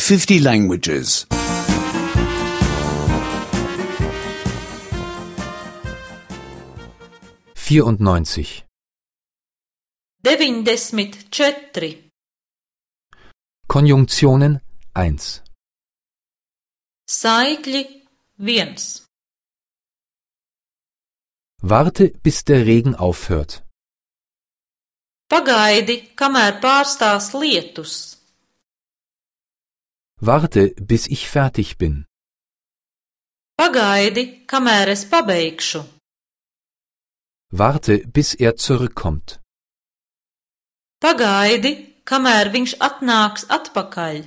50 languages. 94. 94. Konjunktionen 1. Saikļi 1. Warte, bis der Regen aufhört. Pagaidi, kamēr pārstās lietus. Warte, bis ich fertig bin. Pagaidi, kamēr es pabeigšu. Warte, bis er zurückkommt. Pagaidi, kamēr viņš atnāks atpakaļ.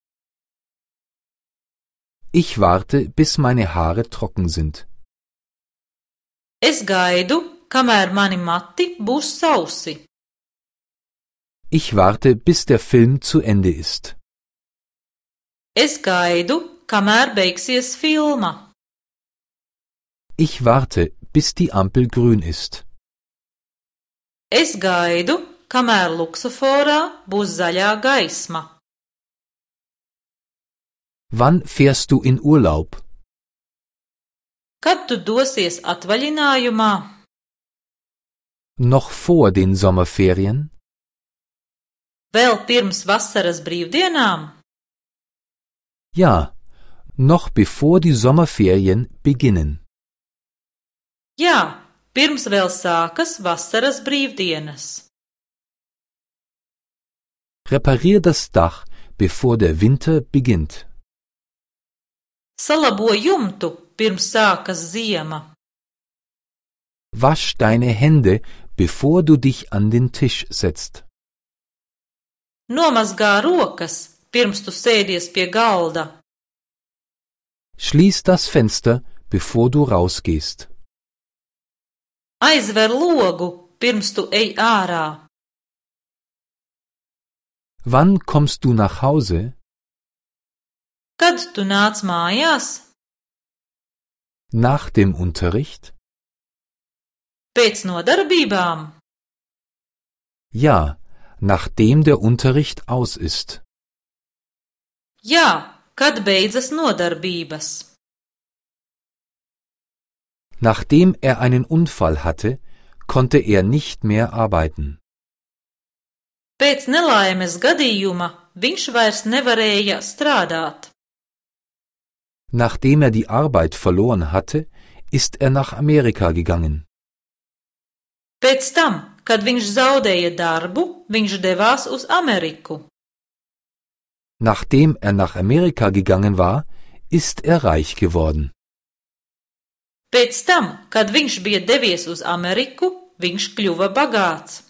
Ich warte, bis meine Haare trocken sind. Es gaidu, kamēr mani mati būs sausi. Ich warte, bis der Film zu Ende ist. Es gaidu, kamēr beigsies filma. Ich warte, bis die Ampel grün ist. Es gaidu, kamēr luksuforā būs zaļā gaisma. Wann fährst du in Urlaub? Kad tu dosies atvaļinājumā? Noch vor den Sommerferien? Vēl pirms vasaras brīvdienām? Ja, noch bevor die Sommerferien beginnen. Jā, pirms vēl sākas vasaras brīvdienas. Reparier das Dach, bevor der Winter beginnt. Salabo jumtu, pirms sākas ziema. Wasch deine Hände, bevor du dich an den Tisch setzt. Nomazgā rokas, pirms tu sēdies pie galda. Schließ das Fenster, bevor du rausgehst. Aizver logu, pirms tu ej ārā. Wann kommst du nach Hause? Kad tu nāc mājās? Nach dem Unterricht? Pēc nodarbībām? Ja, nachdem der Unterricht aus ist. Jā, kad beidzas nodarbības. Nachdem er einen Unfall hatte, konnte er nicht mehr arbeiten. Pēc nelaimes gadījuma viņš vairs nevarēja strādāt. Nachdem er die Arbeit verloren hatte, ist er nach Amerika gegangen. Pēc tam, kad viņš zaudēja darbu, viņš devās uz Ameriku. Nachdem er nach Amerika gegangen war, ist er reich geworden. Pēc tam, kad viņš bija devies uz Ameriku, viņš kļuva bagāts.